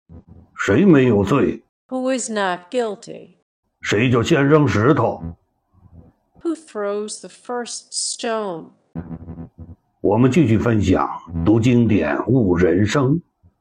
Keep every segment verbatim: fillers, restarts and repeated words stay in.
谁没有罪？ Who is not guilty? 谁就先扔石头。 Who throws the first stone? 我们继续分享，读经典悟人生。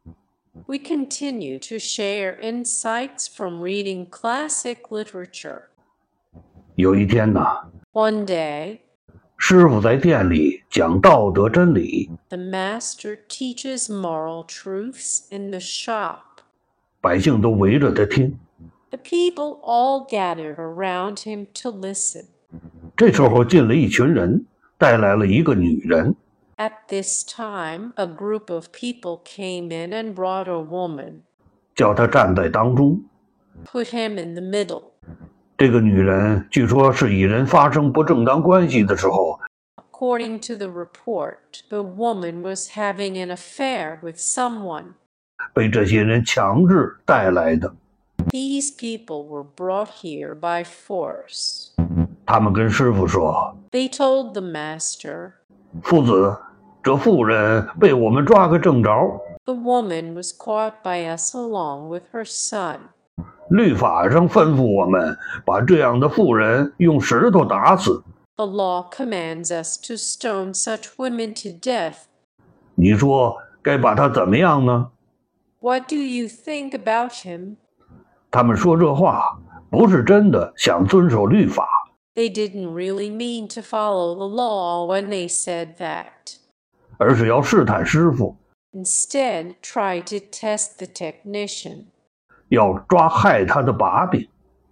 We continue to share insights from reading classic literature. 有一天呢， One day, 师傅在店里讲道德真理， the master teaches moral truths in the shop. 百姓都围着他听。 The people all gathered around him to listen. 这时候进了一群人，带来了一个女人。 At this time, a group of people came in and brought a woman, 叫他站在当中。 put him in the middle. 这个女人据说是与人发生不正当关系的时候， According to the report, the woman was having an affair with someone. 被这些人强制带来的。 These people were brought here by force. 他们跟师傅说， They told the master, 夫子，这妇人被我们抓个正着， the woman was caught by us along with her son. 律法上吩咐我们把这样的妇人用石头打死。 The law commands us to stone such women to death. 你说该把她怎么样呢？ What do you think about him? 他们说这话不是真的想遵守律法， They didn't really mean to follow the law when they said that. 而是要试探师傅， Instead, try to test the technician. 要抓害他的把柄。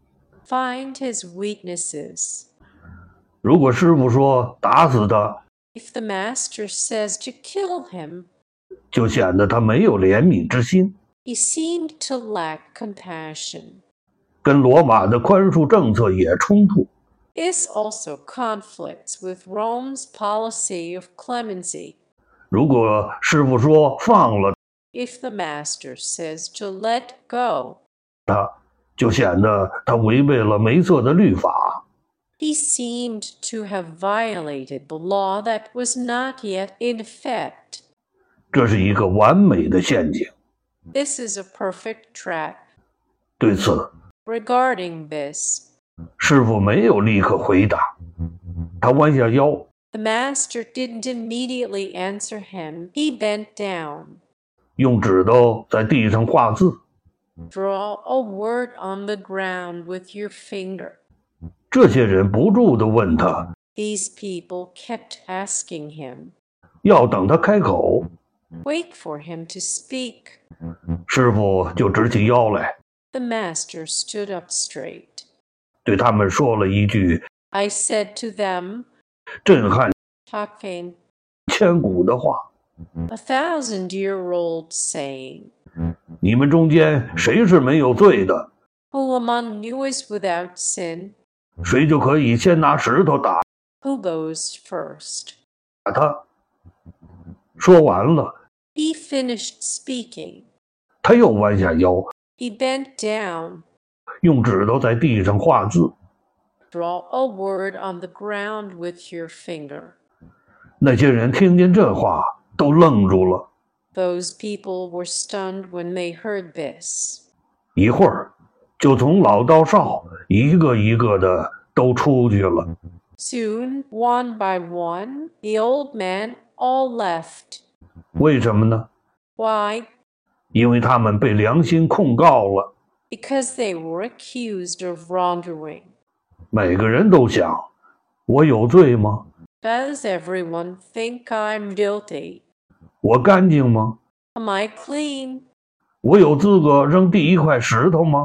Find his weaknesses. 如果师傅说打死他， If the master says to kill him, 就显得他没有怜悯之心， he seemed to lack compassion. 跟罗马的宽恕政策也冲突。 This also conflicts with Rome's policy of clemency. 如果师傅说放了 If the master says to let go, 他，就显得他违背了梅瑟的律法。 he seemed to have violated the law that was not yet in effect. 这是一个完美的陷阱。 This is a perfect trap. 对此， Regarding this, 师傅没有立刻回答，他弯下腰， the master didn't immediately answer him. He bent down. 用指头在地上画字。 Draw a word on the ground with your finger. 这些人不住地问他， These people kept asking him. 要等他开口， Wait for him to speak. 师傅就直起腰来， The master stood up straight. 对他们说了一句 I said to them, 震撼 talking 千古的话： a thousand-year-old saying, 你们中间谁是没有罪的， Who among you is without sin? 谁就可以先拿石头打 Who goes first? 他。说完了， He finished speaking. 他又弯下腰， He bent down. 用指头在地上画字。 Draw a word on the ground with your finger. 那些人听见这话，都愣住了。 Those people were stunned when they heard this. 一会儿，就从老到少，一个一个的都出去了。 Soon, one by one, the old men all left. 为什么呢？ Why? 因为他们被良心控告了。 Because they were accused of wrongdoing. 每个人都想：我有罪吗？ Does everyone think I'm guilty? 我干净吗？ Am I clean? 我有资格扔第一块石头吗？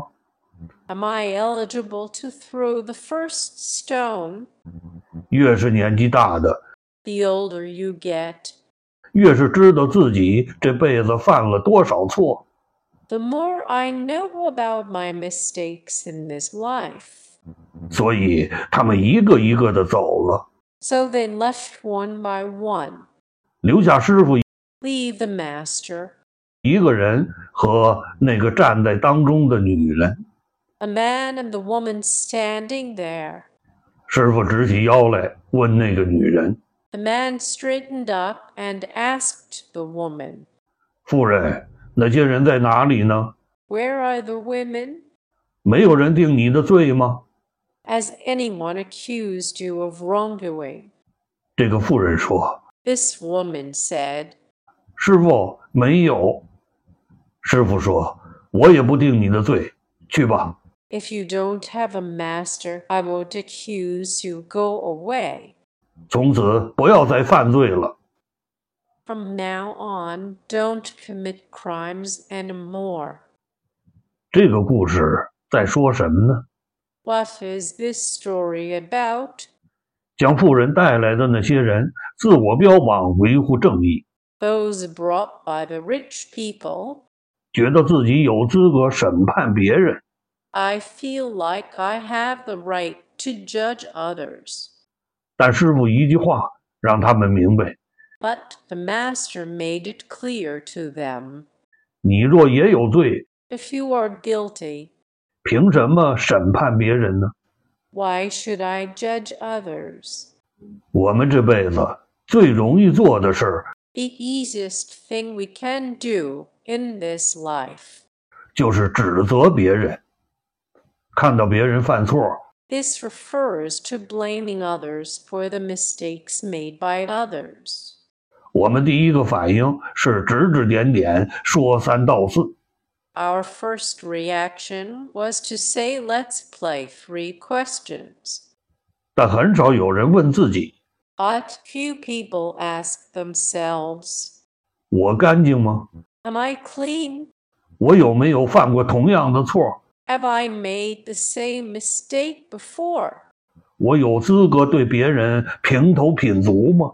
Am I eligible to throw the first stone? 越是年纪大的， The older you get, 越是知道自己这辈子犯了多少错。 the more I know about my mistakes in this life. 所以他们一个一个的走了， So they left one by one. 留下师傅 Leave the master, 一个人和那个站在当中的女人。 a man and the woman standing there. 师傅直起腰来问那个女人 The man straightened up and asked the woman, 夫人，那些人在哪里呢？ Where are the women? 没有人定你的罪吗？ Has anyone accused you of wrongdoing? 这个妇人说 This woman said, 师傅，没有。师傅说，我也不定你的罪，去吧。 If you don't have a master, I won't accuse you. Go away. 从此不要再犯罪了。 From now on, don't commit crimes anymore. 这个故事在说什么呢？ What is this story about? 将富人带来的那些人自我标榜维护正义， Those brought by the rich people. 觉得自己有资格审判别人。 I feel like I have the right to judge others. 但师傅一句话让他们明白， But the master made it clear to them. 你若也有罪， If you are guilty, 凭什么审判别人呢？ why should I judge others? 我们这辈子最容易做的事儿， The easiest thing we can do in this life. 就是指责别人。看到别人犯错， This refers to blaming others for the mistakes made by others. 我们第一个反应是指指点点，说三道四。 Our first reaction was to say, let's play three questions. 但很少有人问自己， But few people ask themselves, 我干净吗？ am I clean? 我有没有犯过同样的错？ Have I made the same mistake before? 我有资格对别人评头品足吗？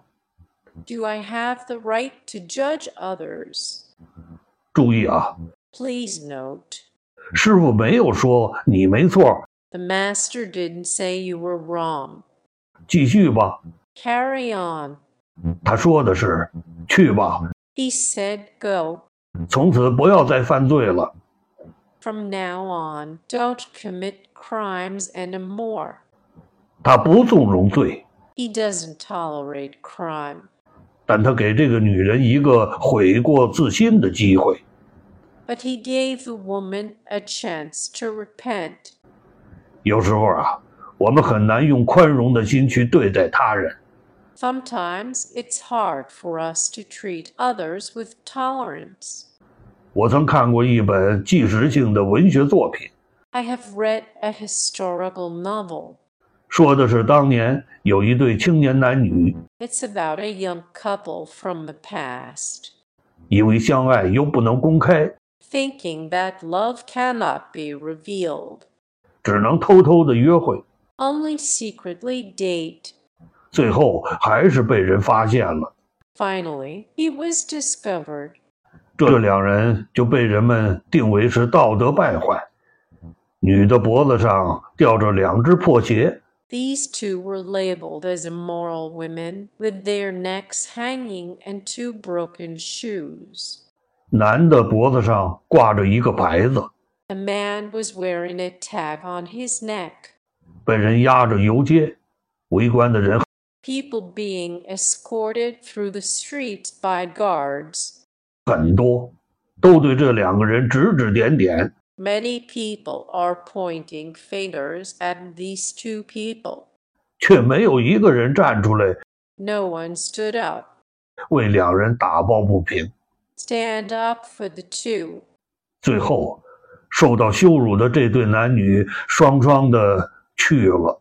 Do I have the right to judge others? 注意啊， Please note, 师傅没有说你没错， the master didn't say you were wrong. 继续吧。 Carry on. 他说的是，去吧， He said, go. 从此不要再犯罪了。 From now on, don't commit crimes anymore. 他不纵容罪， He doesn't tolerate crime, 但他给这个女人一个悔过自新的机会。 but he gave the woman a chance to repent. 有时候啊，我们很难用宽容的心去对待他人。 Sometimes it's hard for us to treat others with tolerance. 我曾看过一本纪实性的文学作品， I have read a historical novel. 说的是当年有一对青年男女， It's about a young couple from the past, 因为相爱又不能公开， thinking that love cannot be revealed, 只能偷偷的约会， only secretly date. 最后还是被人发现了。 Finally, he was discovered. 这两人就被人们定为是道德败坏。女的脖子上吊着两只破鞋， These two were labeled as immoral women, with their necks hanging and two broken shoes. 男的脖子上挂着一个牌子， A man was wearing a tag on his neck. 被人押着游街，围观的人 People being escorted through the streets by guards. 很多，都对这两个人指指点点。 Many people are pointing fingers at these two people. 却没有一个人站出来 No one stood up. 为两人打抱不平。 Stand up for the two. 最后，受到羞辱的这对男女双双的去了。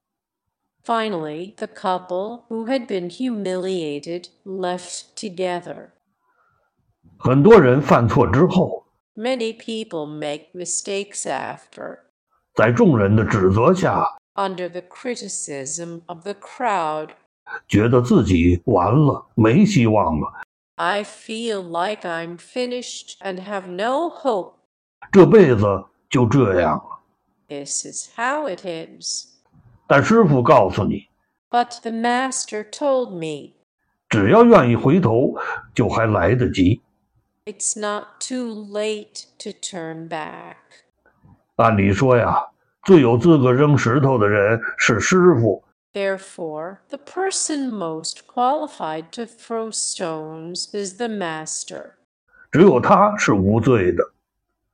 Finally, the couple who had been humiliated left together. 很多人犯错之后， Many people make mistakes after, 在众人的指责下， under the criticism of the crowd. 觉得自己完了，没希望了， I feel like I'm finished and have no hope. 这辈子就这样了。 This is how it is. 但师父告诉你， But the master told me, 只要愿意回头，就还来得及。 it's not too late to turn back. 按理说呀，最有资格扔石头的人是师父， Therefore, the person most qualified to throw stones is the master. 只有他是无罪的。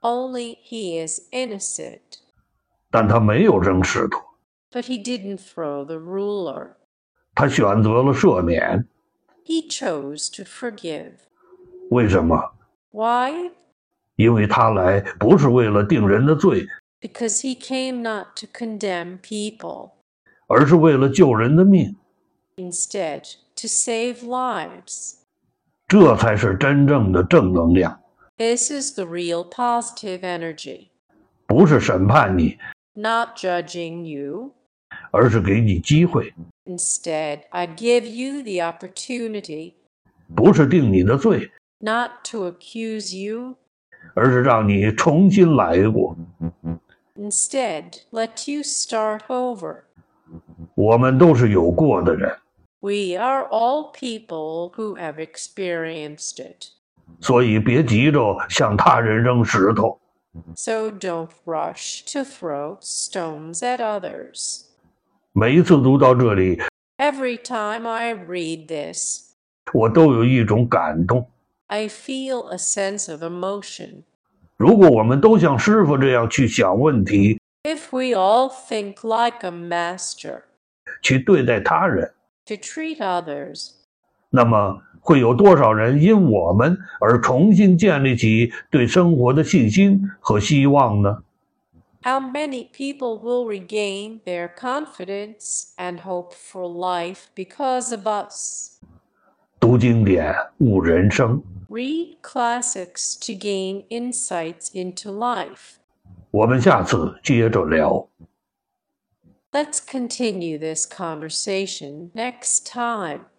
only he is innocent. 但他没有扔石头， But he didn't throw the ruler. 他选择了赦免。 He chose to forgive. 为什么？ Why? 因为他来不是为了定人的罪， Because he came not to condemn people, 而是为了救人的命。 instead to save lives. 这才是真正的正能量， This is the real positive energy. 不是审判你， Not judging you. 而是给你机会， Instead, I give you the opportunity, 不是定你的罪， not to accuse you. 而是让你重新来过。 Instead, let you start over. 我们都是有过的人， We are all people who have experienced it. 所以别急着向他人扔石头。 So don't rush to throw stones at others. 每一次读到这里， Every time I read this, 我都有一种感动。 I feel a sense of emotion. 如果我们都像师傅这样去想问题， If we all think like a master, 去对待他人， to treat others, 那么会有多少人因我们而重新建立起对生活的信心和希望呢？ how many people will regain their confidence and hope for life because of us? 读经典悟人生， Read classics to gain insights into life. 我们下次接着聊。 Let's continue this conversation next time.